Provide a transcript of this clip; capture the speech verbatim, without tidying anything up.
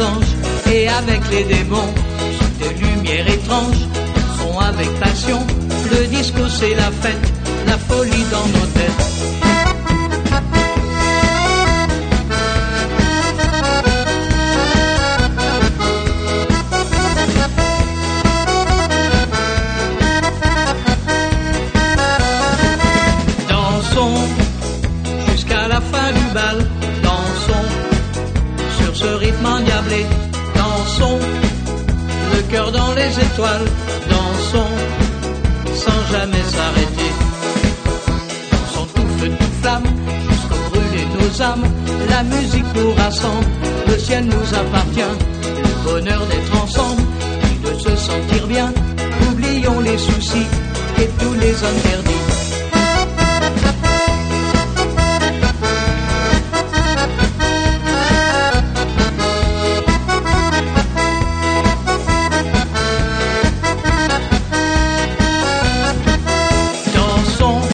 anges et avec les démons, sous des lumières étranges, sont avec passion. Le disco c'est la fête, la folie dans nos têtes. Jusqu'à la fin du bal, dansons sur ce rythme endiablé, dansons le cœur dans les étoiles, dansons sans jamais s'arrêter, dansons tout feu, toute flamme, jusqu'au brûler nos âmes. La musique nous rassemble, le ciel nous appartient, le bonheur d'être ensemble et de se sentir bien. Oublions les soucis et tous les interdits.